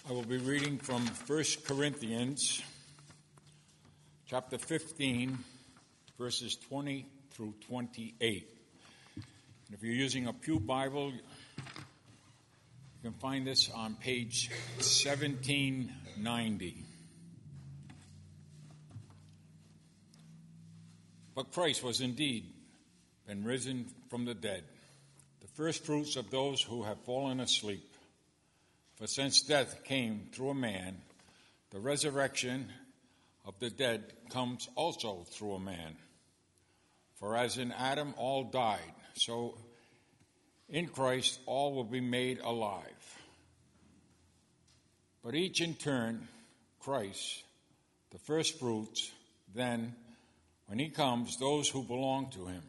I will be reading from 1 Corinthians chapter 15, verses 20 through 28. And if you're using a Pew Bible, you can find this on page 1790. But Christ was indeed been risen from the dead, the first fruits of those who have fallen asleep. For since death came through a man, the resurrection of the dead comes also through a man. For as in Adam all died, so in Christ all will be made alive. But each in turn, Christ, the first fruits, then, when he comes, those who belong to him.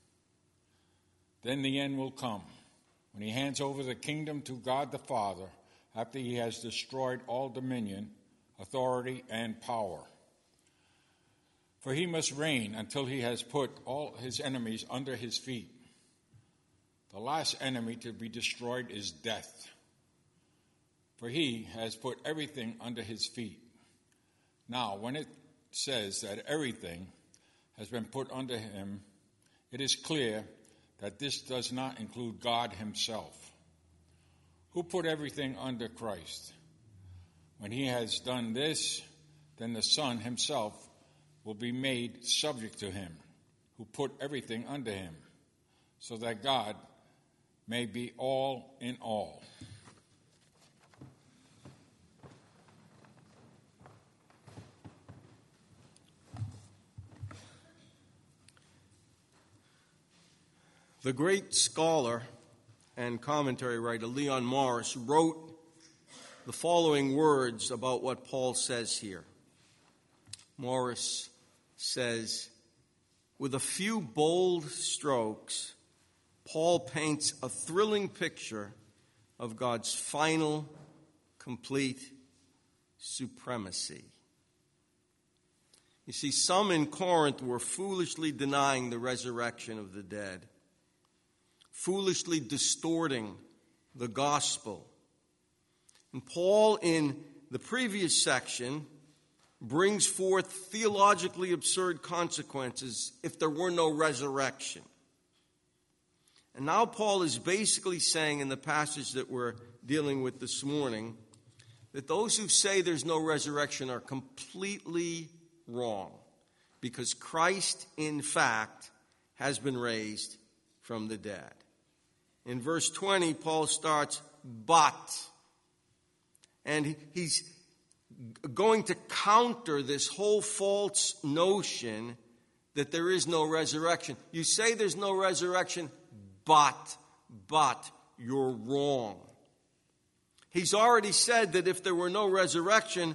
Then the end will come, when he hands over the kingdom to God the Father, after he has destroyed all dominion, authority, and power. For he must reign until he has put all his enemies under his feet. The last enemy to be destroyed is death. For he has put everything under his feet. Now, when it says that everything has been put under him, it is clear that this does not include God himself, who put everything under Christ. When he has done this, then the Son himself will be made subject to him, who put everything under him, so that God may be all in all. The great scholar and commentary writer Leon Morris wrote the following words about what Paul says here. Morris says, with a few bold strokes, Paul paints a thrilling picture of God's final, complete supremacy. You see, some in Corinth were foolishly denying the resurrection of the dead, foolishly distorting the gospel. And Paul, in the previous section, brings forth theologically absurd consequences if there were no resurrection. And now Paul is basically saying in the passage that we're dealing with this morning that those who say there's no resurrection are completely wrong, because Christ, in fact, has been raised from the dead. In verse 20, Paul starts, but. And he's going to counter this whole false notion that there is no resurrection. You say there's no resurrection, but you're wrong. He's already said that if there were no resurrection,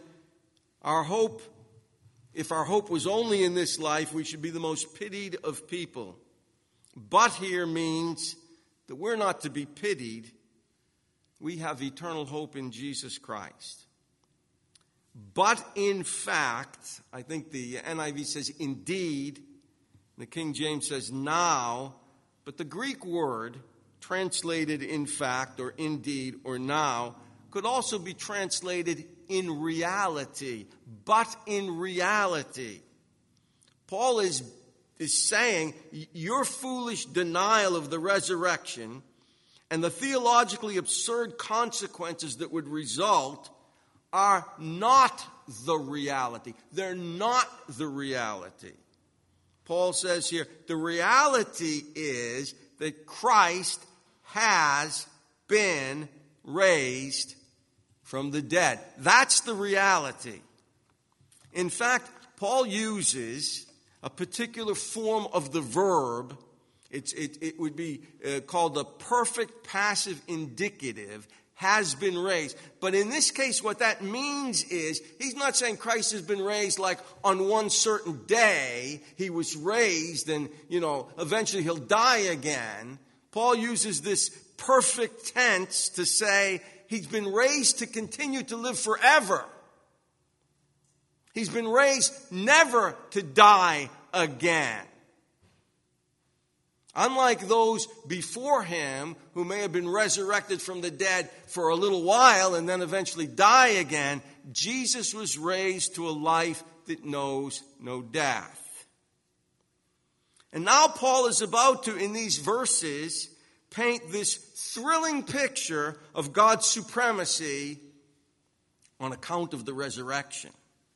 if our hope was only in this life, we should be the most pitied of people. But here means that we're not to be pitied. We have eternal hope in Jesus Christ. But in fact, I think the NIV says indeed, the King James says now, but the Greek word translated in fact or indeed or now could also be translated in reality. But in reality, Paul is saying your foolish denial of the resurrection and the theologically absurd consequences that would result are not the reality. They're not the reality. Paul says here, the reality is that Christ has been raised from the dead. That's the reality. In fact, Paul uses a particular form of the verb. It would be called the perfect passive indicative, has been raised. But in this case, what that means is, he's not saying Christ has been raised like on one certain day he was raised and, eventually he'll die again. Paul uses this perfect tense to say he's been raised to continue to live forever. He's been raised never to die again. Unlike those before him who may have been resurrected from the dead for a little while and then eventually die again, Jesus was raised to a life that knows no death. And now Paul is about to, in these verses, paint this thrilling picture of God's supremacy on account of the resurrection.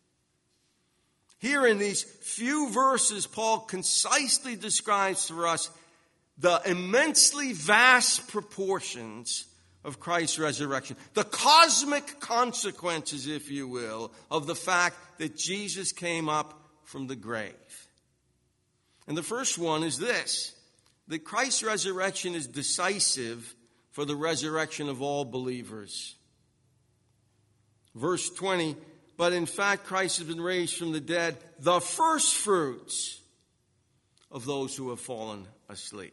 Here in these few verses, Paul concisely describes for us the immensely vast proportions of Christ's resurrection, the cosmic consequences, if you will, of the fact that Jesus came up from the grave. And the first one is this, that Christ's resurrection is decisive for the resurrection of all believers. Verse 20, but in fact Christ has been raised from the dead, the first fruits of those who have fallen asleep.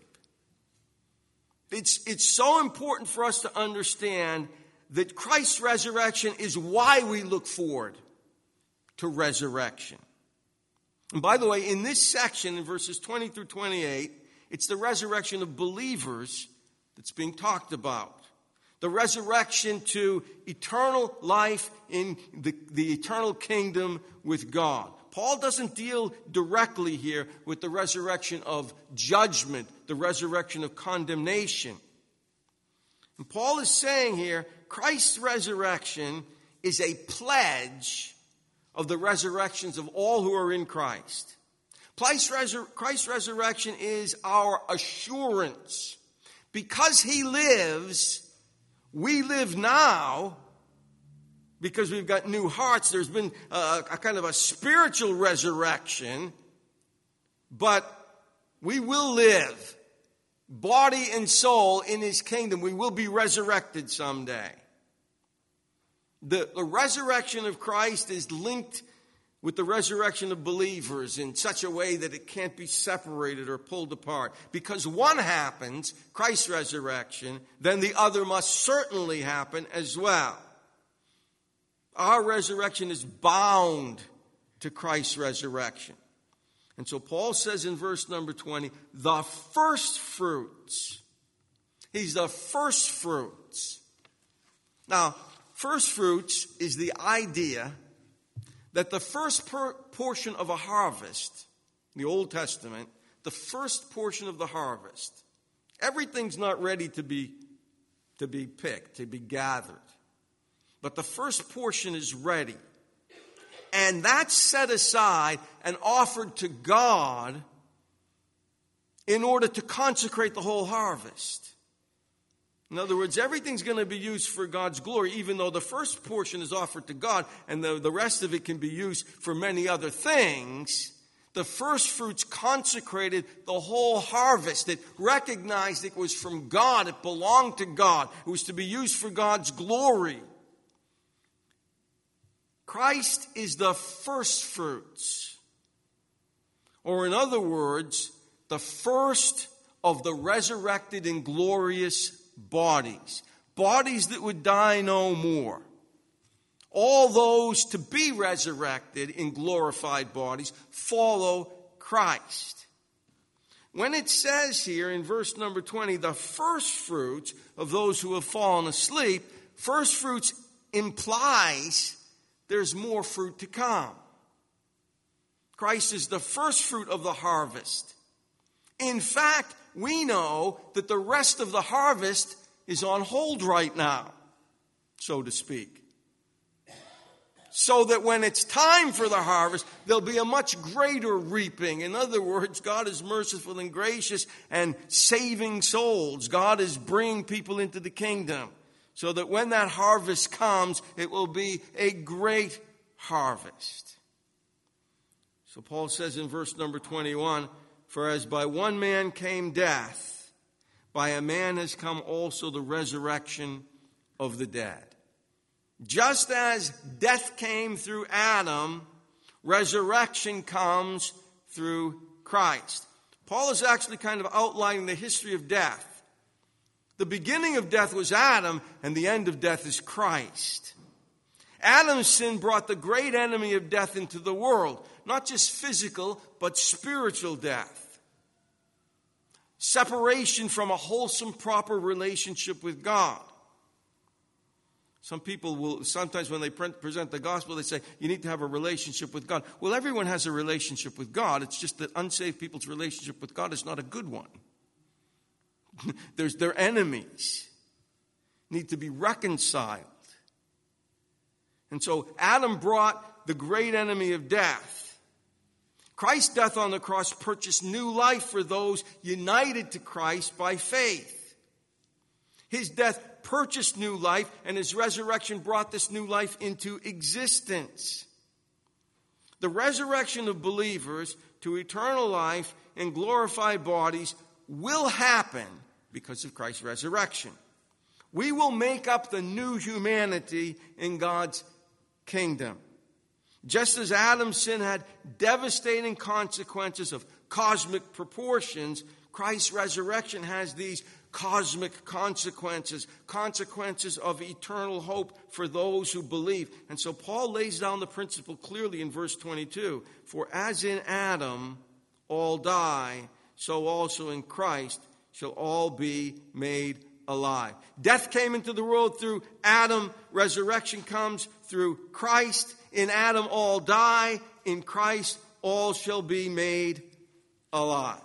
It's so important for us to understand that Christ's resurrection is why we look forward to resurrection. And by the way, in this section, in verses 20 through 28, it's the resurrection of believers that's being talked about. The resurrection to eternal life in the eternal kingdom with God. Paul doesn't deal directly here with the resurrection of judgment, the resurrection of condemnation. And Paul is saying here, Christ's resurrection is a pledge of the resurrections of all who are in Christ. Christ's resurrection is our assurance. Because he lives, we live now. Because we've got new hearts, there's been a kind of a spiritual resurrection, but we will live, body and soul, in his kingdom. We will be resurrected someday. The resurrection of Christ is linked with the resurrection of believers in such a way that it can't be separated or pulled apart. Because one happens, Christ's resurrection, then the other must certainly happen as well. Our resurrection is bound to Christ's resurrection. And so Paul says in verse number 20, the first fruits. He's the first fruits. Now, first fruits is the idea that the first portion of a harvest, in the Old Testament, the first portion of the harvest, everything's not ready to be picked, to be gathered. But the first portion is ready. And that's set aside and offered to God in order to consecrate the whole harvest. In other words, everything's going to be used for God's glory, even though the first portion is offered to God and the rest of it can be used for many other things. The first fruits consecrated the whole harvest. It recognized it was from God. It belonged to God. It was to be used for God's glory. Christ is the first fruits. Or in other words, the first of the resurrected and glorious bodies. Bodies that would die no more. All those to be resurrected in glorified bodies follow Christ. When it says here in verse number 20, the first fruits of those who have fallen asleep, first fruits implies there's more fruit to come. Christ is the first fruit of the harvest. In fact, we know that the rest of the harvest is on hold right now, so to speak. So that when it's time for the harvest, there'll be a much greater reaping. In other words, God is merciful and gracious and saving souls. God is bringing people into the kingdom. So that when that harvest comes, it will be a great harvest. So Paul says in verse number 21, for as by one man came death, by a man has come also the resurrection of the dead. Just as death came through Adam, resurrection comes through Christ. Paul is actually kind of outlining the history of death. The beginning of death was Adam, and the end of death is Christ. Adam's sin brought the great enemy of death into the world. Not just physical, but spiritual death. separation from a wholesome, proper relationship with God. Some people will, sometimes when they present the gospel, they say, you need to have a relationship with God. Well, everyone has a relationship with God. It's just that unsaved people's relationship with God is not a good one. They're enemies. Need to be reconciled. And so Adam brought the great enemy of death. Christ's death on the cross purchased new life for those united to Christ by faith. His death purchased new life, and his resurrection brought this new life into existence. The resurrection of believers to eternal life and glorified bodies will happen because of Christ's resurrection. We will make up the new humanity in God's kingdom. Just as Adam's sin had devastating consequences of cosmic proportions, Christ's resurrection has these cosmic consequences of eternal hope for those who believe. And so Paul lays down the principle clearly in verse 22. For as in Adam all die, so also in Christ shall all be made alive. Death came into the world through Adam. Resurrection comes through Christ. In Adam all die. In Christ all shall be made alive.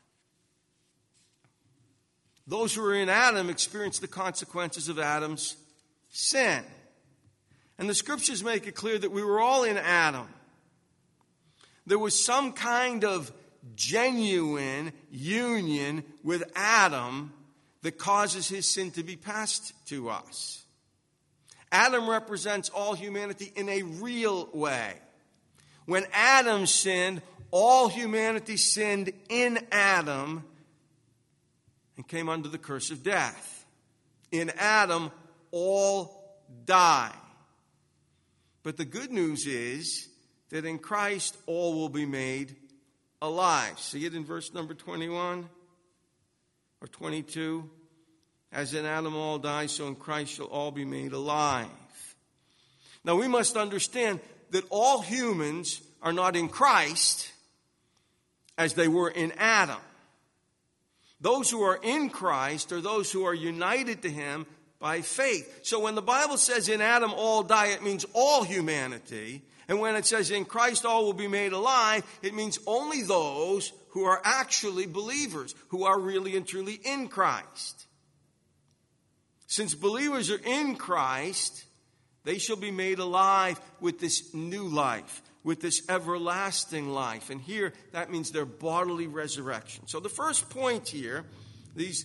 Those who are in Adam experience the consequences of Adam's sin. And the scriptures make it clear that we were all in Adam. There was some kind of genuine union with Adam that causes his sin to be passed to us. Adam represents all humanity in a real way. When Adam sinned, all humanity sinned in Adam and came under the curse of death. In Adam, all die. But the good news is that in Christ, all will be made alive. See it in verse number 21 or 22. As in Adam all die, so in Christ shall all be made alive. Now we must understand that all humans are not in Christ as they were in Adam. Those who are in Christ are those who are united to him by faith. So when the Bible says in Adam all die, it means all humanity. And when it says in Christ all will be made alive, it means only those who are actually believers, who are really and truly in Christ. Since believers are in Christ, they shall be made alive with this new life, with this everlasting life. And here, that means their bodily resurrection. So the first point here, these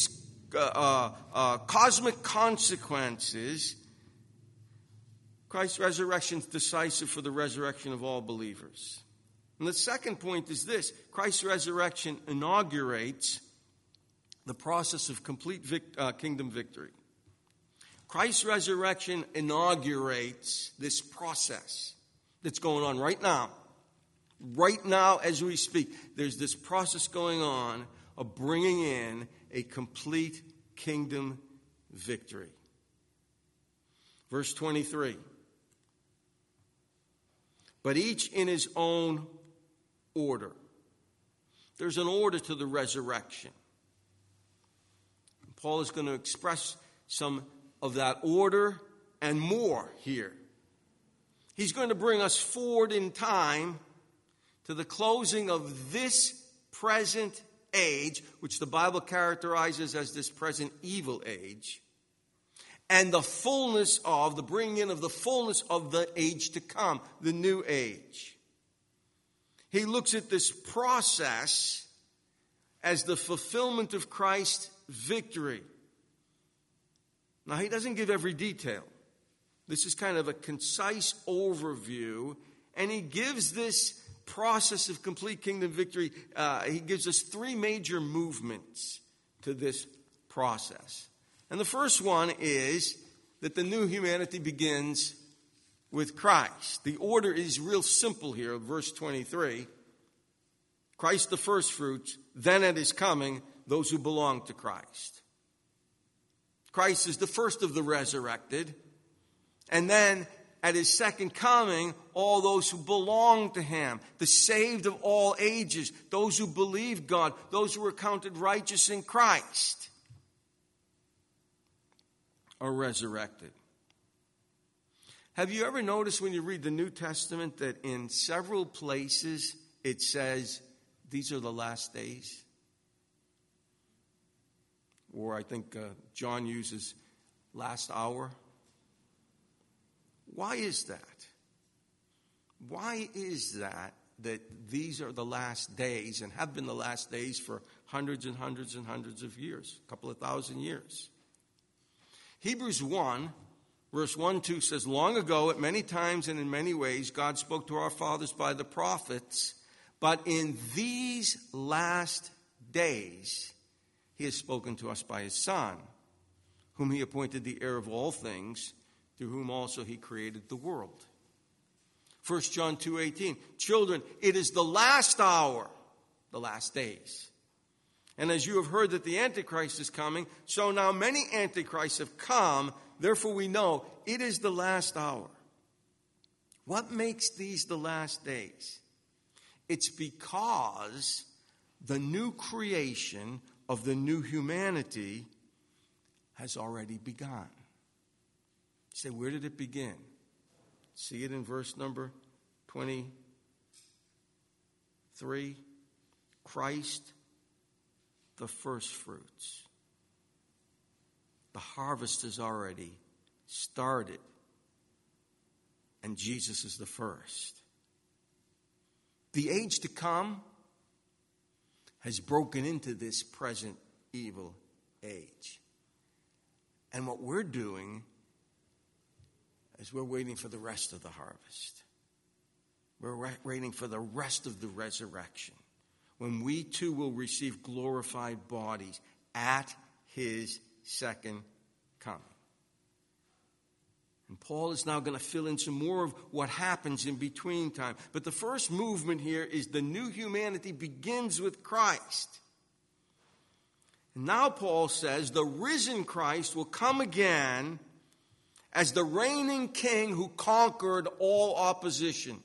cosmic consequences, Christ's resurrection is decisive for the resurrection of all believers. And the second point is this: Christ's resurrection inaugurates the process of complete kingdom victory. Christ's resurrection inaugurates this process that's going on right now. Right now, as we speak, there's this process going on of bringing in a complete kingdom victory. Verse 23. But each in his own order. There's an order to the resurrection. Paul is going to express some of that order and more here. He's going to bring us forward in time to the closing of this present age, which the Bible characterizes as this present evil age, and the fullness of, the bringing in of the fullness of the age to come, the new age. He looks at this process as the fulfillment of Christ's victory. Now, he doesn't give every detail. This is kind of a concise overview, and he gives this process of complete kingdom victory, he gives us three major movements to this process. And the first one is that the new humanity begins with Christ. The order is real simple here, verse 23. Christ the first fruits, then at his coming, those who belong to Christ. Christ is the first of the resurrected, and then at his second coming all those who belong to him, the saved of all ages, those who believe God, those who are counted righteous in Christ, are resurrected. Have you ever noticed when you read the New Testament that in several places it says, these are the last days? Or I think John uses last hour. Why is that? Why is that these are the last days and have been the last days for hundreds and hundreds and hundreds of years, a couple of thousand years? Hebrews 1, verse 1-2 says, long ago, at many times and in many ways, God spoke to our fathers by the prophets, but in these last days, he has spoken to us by his Son, whom he appointed the heir of all things, through whom also he created the world. 1 John 2:18, children, it is the last hour, the last days. And as you have heard that the Antichrist is coming, so now many Antichrists have come, therefore we know it is the last hour. What makes these the last days? It's because the new creation of the new humanity has already begun. You say, where did it begin? See it in verse number 23. Christ, the first fruits. The harvest has already started, and Jesus is the first. The age to come has broken into this present evil age. And what we're doing is we're waiting for the rest of the harvest. We're waiting for the rest of the resurrection, when we too will receive glorified bodies at his second coming. And Paul is now going to fill in some more of what happens in between time. But the first movement here is the new humanity begins with Christ. And now Paul says the risen Christ will come again as the reigning king who conquered all opposition.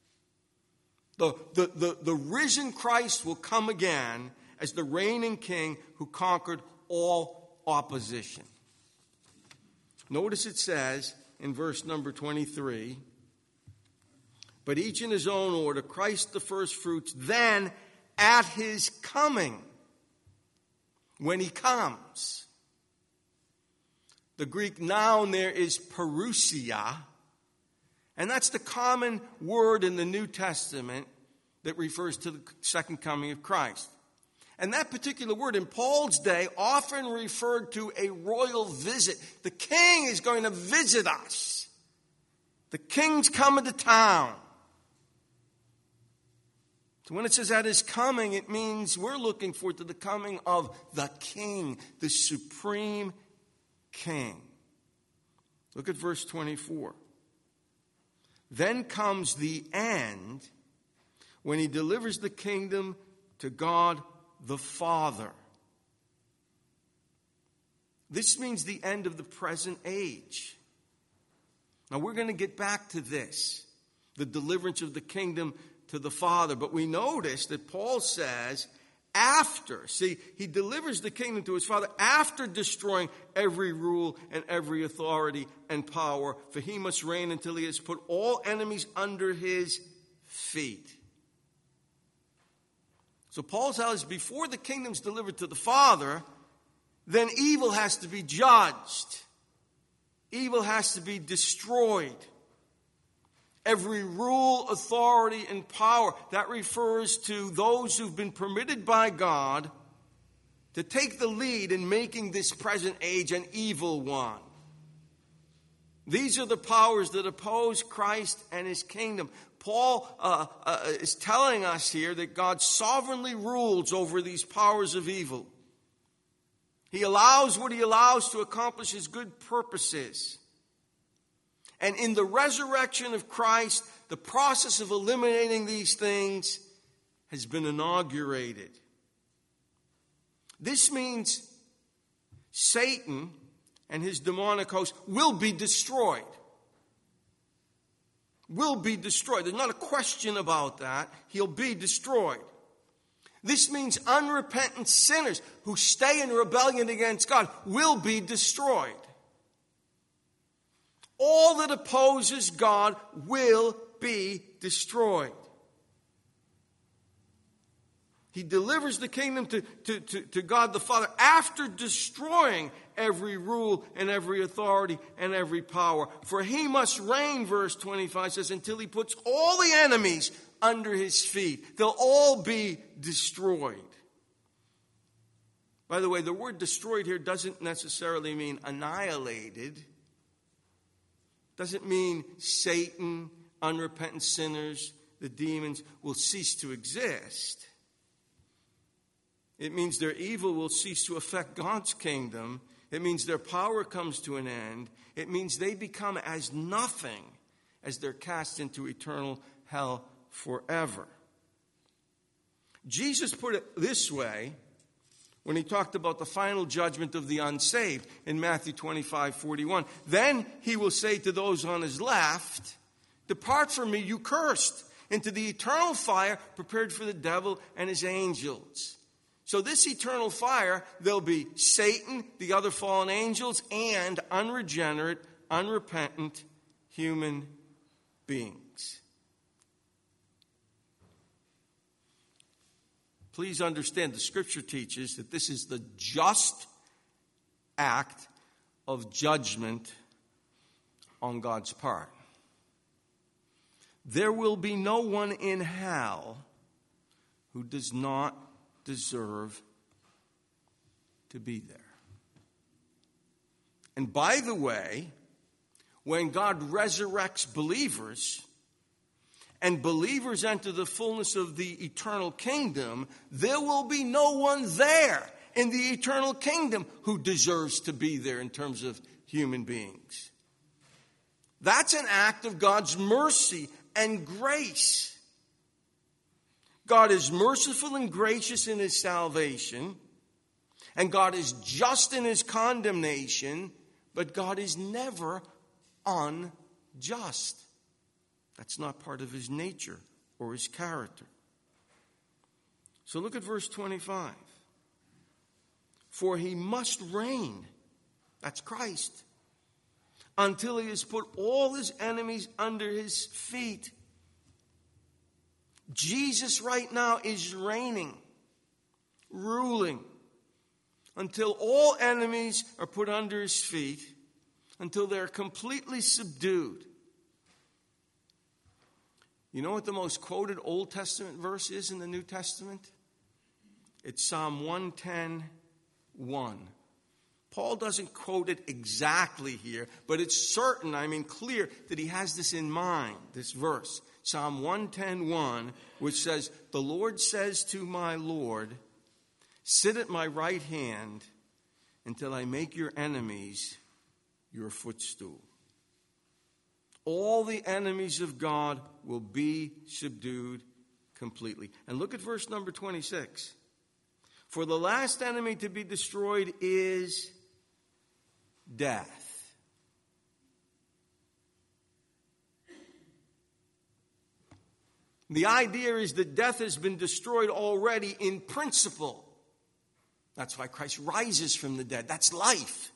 The risen Christ will come again as the reigning king who conquered all opposition. Notice it says in verse number 23, but each in his own order, Christ the first fruits, then at his coming, when he comes. The Greek noun there is parousia, and that's the common word in the New Testament that refers to the second coming of Christ. And that particular word in Paul's day often referred to a royal visit. The king is going to visit us. The king's coming to town. So when it says at his coming, it means we're looking forward to the coming of the king, the supreme king. Look at verse 24. Then comes the end when he delivers the kingdom to God the Father. This means the end of the present age. Now we're going to get back to this, the deliverance of the kingdom to the Father. But we notice that Paul says after, see, he delivers the kingdom to his Father after destroying every rule and every authority and power, for he must reign until he has put all enemies under his feet. So Paul tells us before the kingdom's delivered to the Father, then evil has to be judged. Evil has to be destroyed. Every rule, authority, and power, that refers to those who've been permitted by God to take the lead in making this present age an evil one. These are the powers that oppose Christ and his kingdom. Paul is telling us here that God sovereignly rules over these powers of evil. He allows what he allows to accomplish his good purposes. And in the resurrection of Christ, the process of eliminating these things has been inaugurated. This means Satan and his demonic host will be destroyed. will be destroyed. There's not a question about that. He'll be destroyed. This means unrepentant sinners who stay in rebellion against God will be destroyed. All that opposes God will be destroyed. He delivers the kingdom to God the Father after destroying every rule and every authority and every power. For he must reign, verse 25 says, until he puts all the enemies under his feet. They'll all be destroyed. By the way, the word destroyed here doesn't necessarily mean annihilated. Doesn't mean Satan, unrepentant sinners, the demons will cease to exist. It means their evil will cease to affect God's kingdom. It means their power comes to an end. It means they become as nothing as they're cast into eternal hell forever. Jesus put it this way when he talked about the final judgment of the unsaved in Matthew 25:41. Then he will say to those on his left, "Depart from me, you cursed, into the eternal fire prepared for the devil and his angels." So this eternal fire, there'll be Satan, the other fallen angels, and unregenerate, unrepentant human beings. Please understand, the Scripture teaches that this is the just act of judgment on God's part. There will be no one in hell who does not deserve to be there. And by the way, when God resurrects believers and believers enter the fullness of the eternal kingdom, there will be no one there in the eternal kingdom who deserves to be there in terms of human beings. That's an act of God's mercy and grace. God is merciful and gracious in his salvation, and God is just in his condemnation, but God is never unjust. That's not part of his nature or his character. So look at verse 25. For he must reign, that's Christ, until he has put all his enemies under his feet. Jesus right now is reigning, ruling, until all enemies are put under his feet, until they're completely subdued. You know what the most quoted Old Testament verse is in the New Testament? It's Psalm 110:1. Paul doesn't quote it exactly here, but it's certain, clear, that he has this in mind, this verse. Psalm 110:1, which says, "The Lord says to my Lord, sit at my right hand until I make your enemies your footstool." All the enemies of God will be subdued completely. And look at verse number 26. For the last enemy to be destroyed is death. The idea is that death has been destroyed already in principle. That's why Christ rises from the dead. That's life.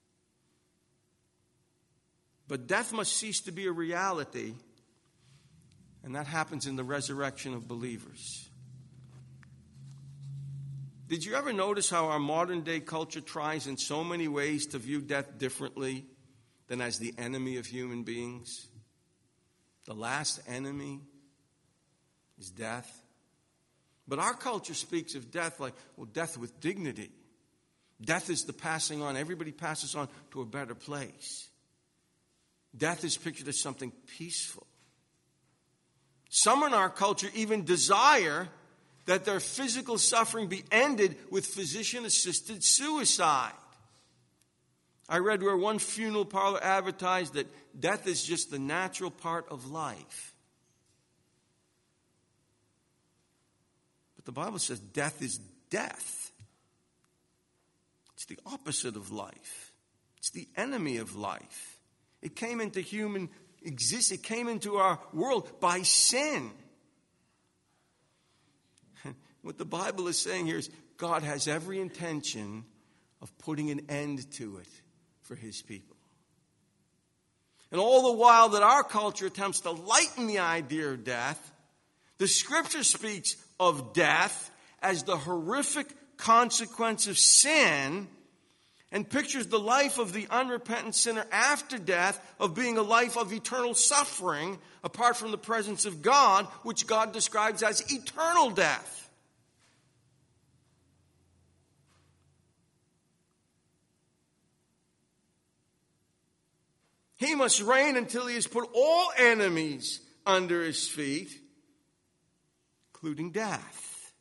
But death must cease to be a reality, and that happens in the resurrection of believers. Did you ever notice how our modern day culture tries in so many ways to view death differently than as the enemy of human beings? The last enemy is death. But our culture speaks of death like, death with dignity. Death is the passing on. Everybody passes on to a better place. Death is pictured as something peaceful. Some in our culture even desire that their physical suffering be ended with physician-assisted suicide. I read where one funeral parlor advertised that death is just the natural part of life. But the Bible says death is death. It's the opposite of life. It's the enemy of life. It came into human existed, came into our world by sin. What the Bible is saying here is God has every intention of putting an end to it for his people. And all the while that our culture attempts to lighten the idea of death, the Scripture speaks of death as the horrific consequence of sin and pictures the life of the unrepentant sinner after death of being a life of eternal suffering apart from the presence of God, which God describes as eternal death. He must reign until he has put all enemies under his feet, including death.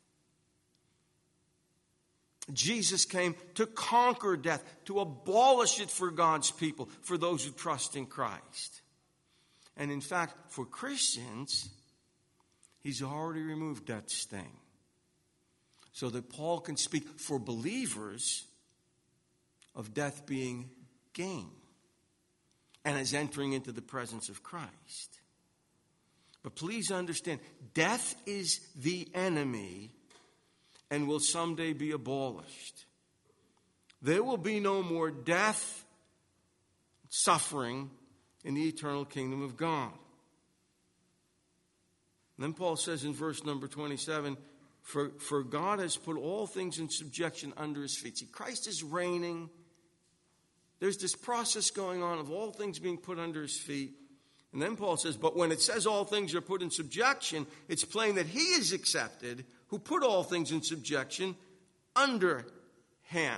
Jesus came to conquer death, to abolish it for God's people, for those who trust in Christ. And in fact, for Christians, he's already removed that sting. So that Paul can speak for believers of death being gain and as entering into the presence of Christ. But please understand, death is the enemy and will someday be abolished. There will be no more death, suffering in the eternal kingdom of God. And then Paul says in verse number 27, For God has put all things in subjection under his feet. See, Christ is reigning. There's this process going on of all things being put under his feet. And then Paul says, but when it says all things are put in subjection, it's plain that he is accepted who put all things in subjection under him.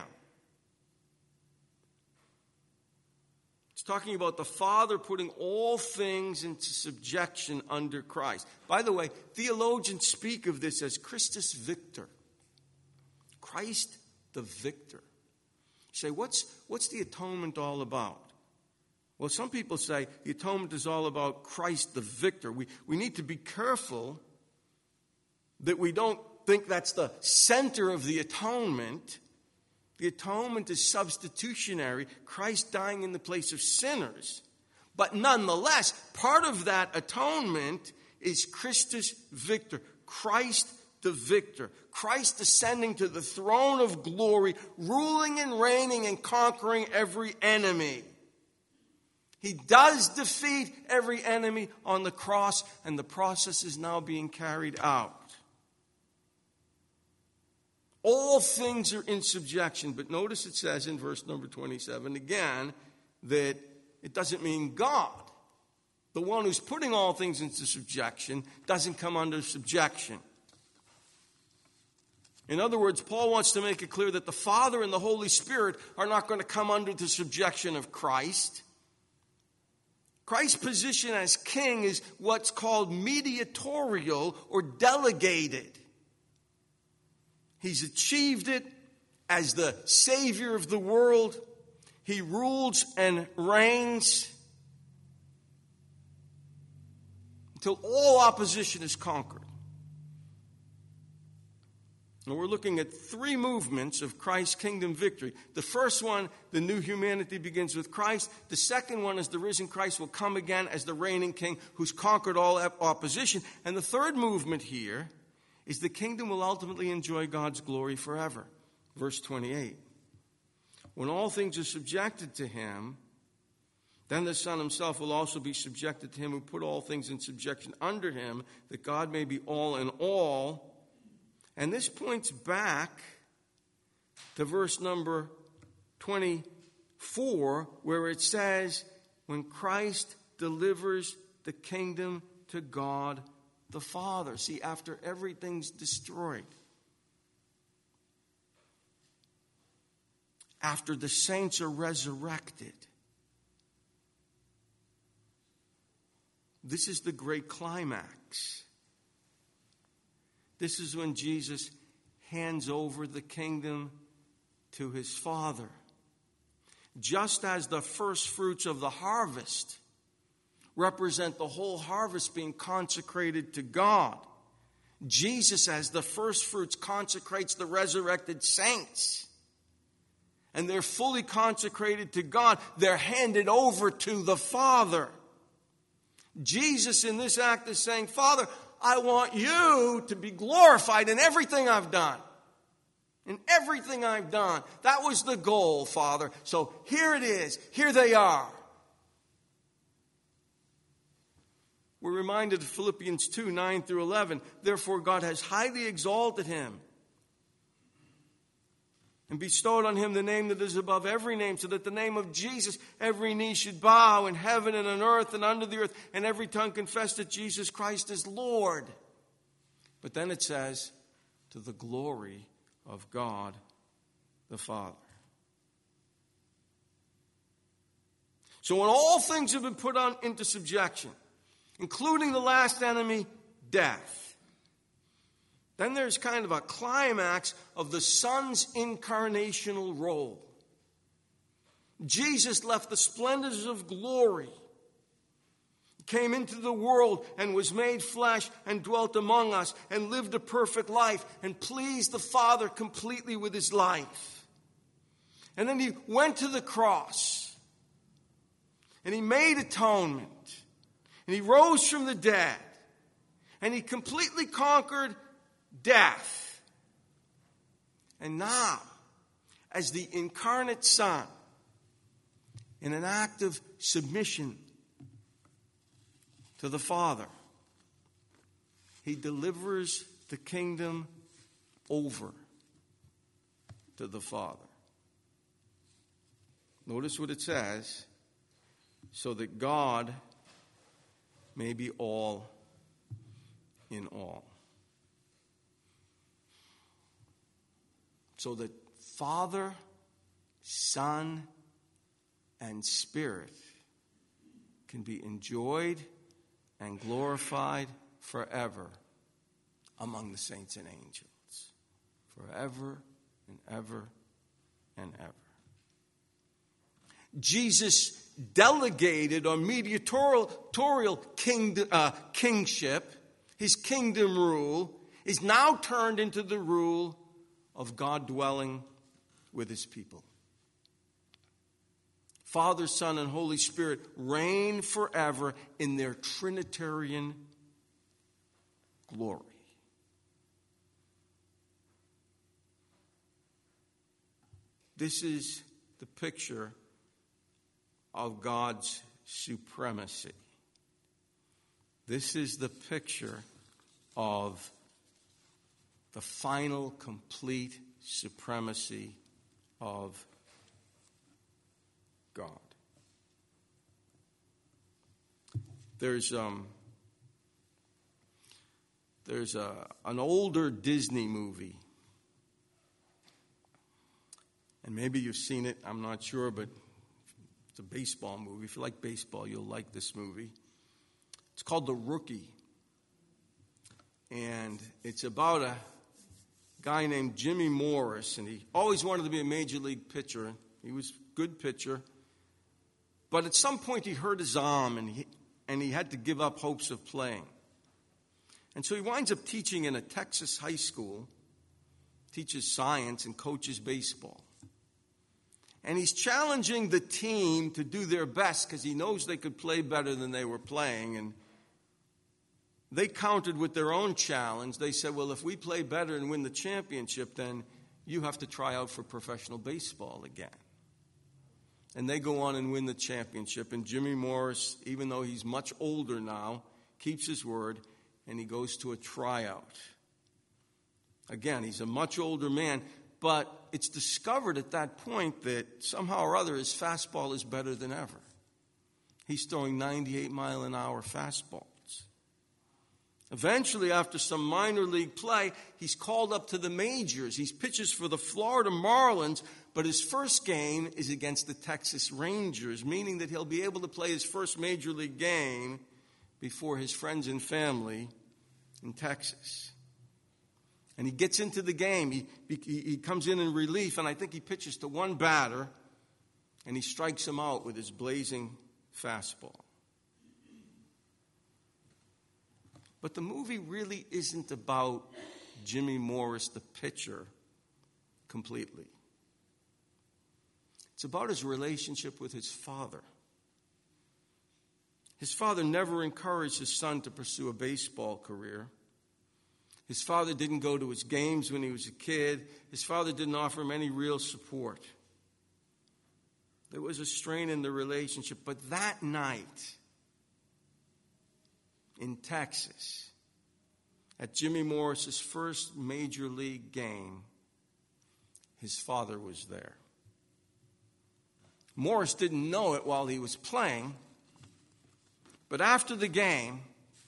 It's talking about the Father putting all things into subjection under Christ. By the way, theologians speak of this as Christus Victor. Christ the Victor. You say, what's the atonement all about? Well, some people say the atonement is all about Christ the Victor. We need to be careful that we don't think that's the center of the atonement. The atonement is substitutionary, Christ dying in the place of sinners. But nonetheless, part of that atonement is Christus Victor, Christ the Victor. Christ ascending to the throne of glory, ruling and reigning and conquering every enemy. He does defeat every enemy on the cross, and the process is now being carried out. All things are in subjection, but notice it says in verse number 27 again that it doesn't mean God. The one who's putting all things into subjection doesn't come under subjection. In other words, Paul wants to make it clear that the Father and the Holy Spirit are not going to come under the subjection of Christ. Christ's position as king is what's called mediatorial or delegated. He's achieved it as the Savior of the world. He rules and reigns until all opposition is conquered. And we're looking at three movements of Christ's kingdom victory. The first one, the new humanity begins with Christ. The second one is the risen Christ will come again as the reigning king who's conquered all opposition. And the third movement here is the kingdom will ultimately enjoy God's glory forever. Verse 28. When all things are subjected to him, then the Son himself will also be subjected to him who put all things in subjection under him, that God may be all in all. And this points back to verse number 24, where it says, when Christ delivers the kingdom to God the Father. See, after everything's destroyed, after the saints are resurrected, this is the great climax. This is when Jesus hands over the kingdom to his Father. Just as the first fruits of the harvest represent the whole harvest being consecrated to God, Jesus, as the first fruits, consecrates the resurrected saints. And they're fully consecrated to God. They're handed over to the Father. Jesus in this act is saying, Father, I want you to be glorified in everything I've done. In everything I've done. That was the goal, Father. So here it is. Here they are. We're reminded of Philippians 2, 9 through 11. Therefore God has highly exalted him and bestowed on him the name that is above every name, so that the name of Jesus every knee should bow in heaven and on earth and under the earth, and every tongue confess that Jesus Christ is Lord. But then it says, to the glory of God the Father. So when all things have been put into subjection, including the last enemy, death, then there's kind of a climax of the Son's incarnational role. Jesus left the splendors of glory, came into the world and was made flesh and dwelt among us and lived a perfect life and pleased the Father completely with his life. And then he went to the cross and he made atonement and he rose from the dead and he completely conquered death. And now, as the incarnate Son, in an act of submission to the Father, he delivers the kingdom over to the Father. Notice what it says, so that God may be all in all. So that Father, Son, and Spirit can be enjoyed and glorified forever among the saints and angels. Forever and ever and ever. Jesus delegated or mediatorial kingship, his kingdom rule, is now turned into the rule of God dwelling with his people. Father, Son, and Holy Spirit reign forever in their Trinitarian glory. This is the picture of God's supremacy. This is the picture of the final, complete supremacy of God. There's an older Disney movie, and maybe you've seen it, I'm not sure, but it's a baseball movie. If you like baseball, you'll like this movie. It's called The Rookie. And it's about a guy named Jimmy Morris, and he always wanted to be a major league pitcher. He was a good pitcher. But at some point he hurt his arm, and he had to give up hopes of playing. And so he winds up teaching in a Texas high school, teaches science and coaches baseball. And he's challenging the team to do their best because he knows they could play better than they were playing. And they countered with their own challenge. They said, well, if we play better and win the championship, then you have to try out for professional baseball again. And they go on and win the championship. And Jimmy Morris, even though he's much older now, keeps his word, and he goes to a tryout. Again, he's a much older man, but it's discovered at that point that somehow or other his fastball is better than ever. He's throwing 98-mile-an-hour fastballs. Eventually, after some minor league play, he's called up to the majors. He pitches for the Florida Marlins, but his first game is against the Texas Rangers, meaning that he'll be able to play his first major league game before his friends and family in Texas. And he gets into the game. He comes in relief, and I think he pitches to one batter, and he strikes him out with his blazing fastball. But the movie really isn't about Jimmy Morris, the pitcher, completely. It's about his relationship with his father. His father never encouraged his son to pursue a baseball career. His father didn't go to his games when he was a kid. His father didn't offer him any real support. There was a strain in the relationship. But that night in Texas, at Jimmy Morris's first major league game, his father was there. Morris didn't know it while he was playing, but after the game,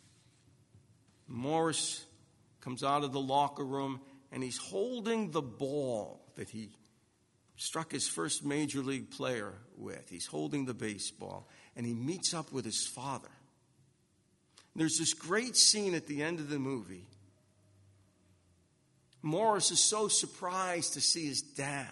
Morris comes out of the locker room and he's holding the ball that he struck his first major league player with. He's holding the baseball and he meets up with his father. There's this great scene at the end of the movie. Morris is so surprised to see his dad.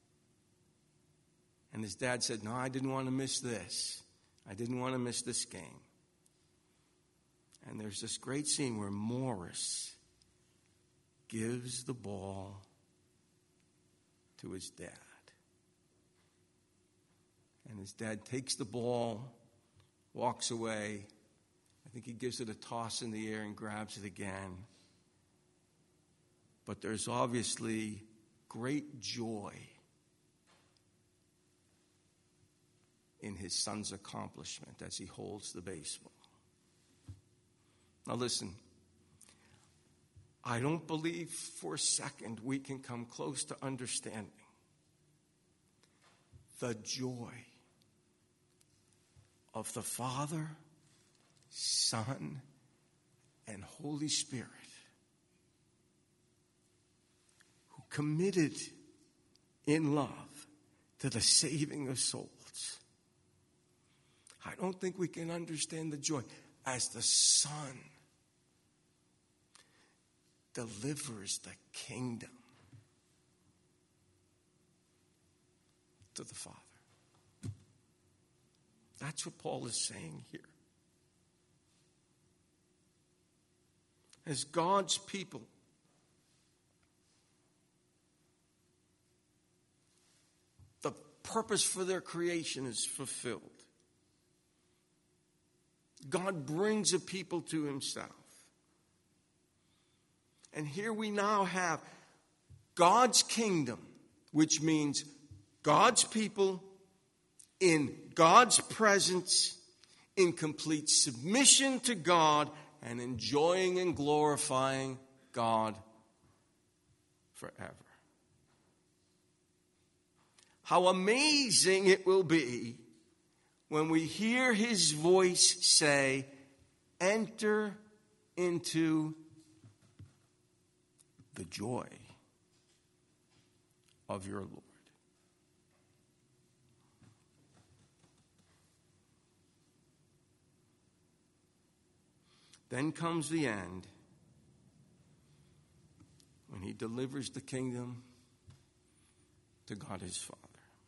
And his dad said, "No, I didn't want to miss this. I didn't want to miss this game." And there's this great scene where Morris gives the ball to his dad. And his dad takes the ball, walks away. I think he gives it a toss in the air and grabs it again. But there's obviously great joy in his son's accomplishment as he holds the baseball. Now listen, I don't believe for a second we can come close to understanding the joy of the Father, Son, and Holy Spirit who committed in love to the saving of souls. I don't think we can understand the joy as the Son delivers the kingdom to the Father. That's what Paul is saying here. As God's people, the purpose for their creation is fulfilled. God brings a people to himself. And here we now have God's kingdom, which means God's people in God's presence, in complete submission to God, and enjoying and glorifying God forever. How amazing it will be when we hear his voice say, "Enter into the joy of your Lord." Then comes the end, when he delivers the kingdom to God his Father.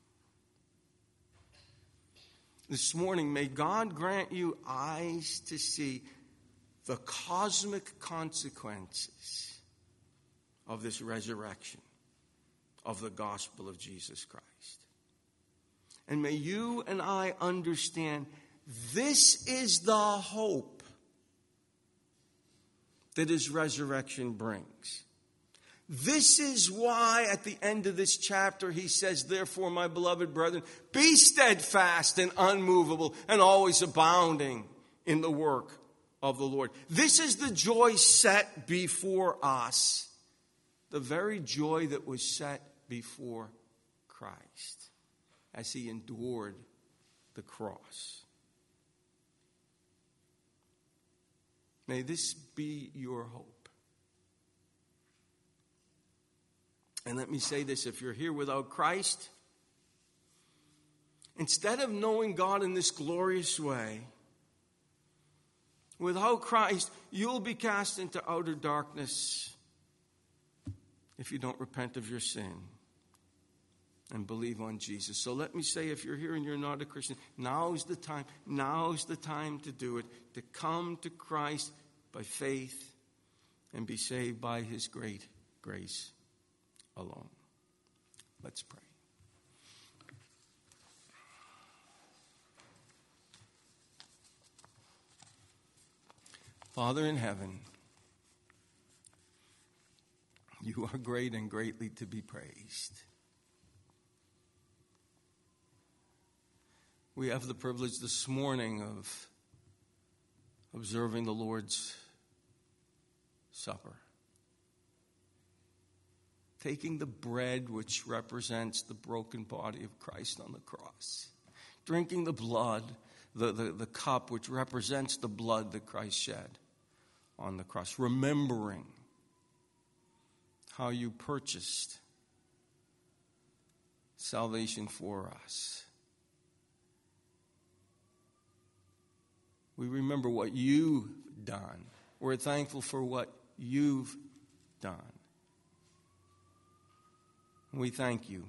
This morning, may God grant you eyes to see the cosmic consequences of this resurrection of the gospel of Jesus Christ. And may you and I understand this is the hope that his resurrection brings. This is why at the end of this chapter he says, "Therefore, my beloved brethren, be steadfast and unmovable and always abounding in the work of the Lord." This is the joy set before us, the very joy that was set before Christ as he endured the cross. May this be your hope. And let me say this, if you're here without Christ, instead of knowing God in this glorious way, without Christ, you'll be cast into outer darkness if you don't repent of your sin and believe on Jesus. So let me say, if you're here and you're not a Christian, now's the time to do it, to come to Christ by faith and be saved by his great grace alone. Let's pray. Father in heaven, you are great and greatly to be praised. We have the privilege this morning of observing the Lord's Supper. Taking the bread which represents the broken body of Christ on the cross. Drinking the blood, the cup which represents the blood that Christ shed on the cross. Remembering how you purchased salvation for us. We remember what you've done. We're thankful for what you've done. We thank you.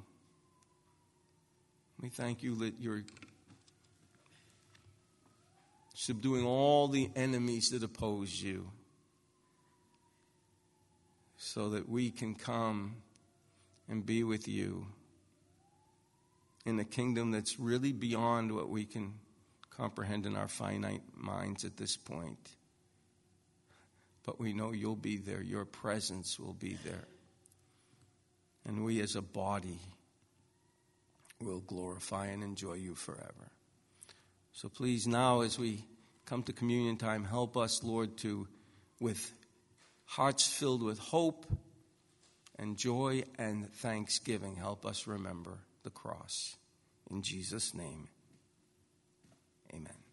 We thank you that you're subduing all the enemies that oppose you so that we can come and be with you in a kingdom that's really beyond what we can comprehend in our finite minds at this point. But we know you'll be there. Your presence will be there. And we as a body will glorify and enjoy you forever. So please now as we come to communion time, help us, Lord, to, with hearts filled with hope and joy and thanksgiving, help us remember the cross. In Jesus' name, amen.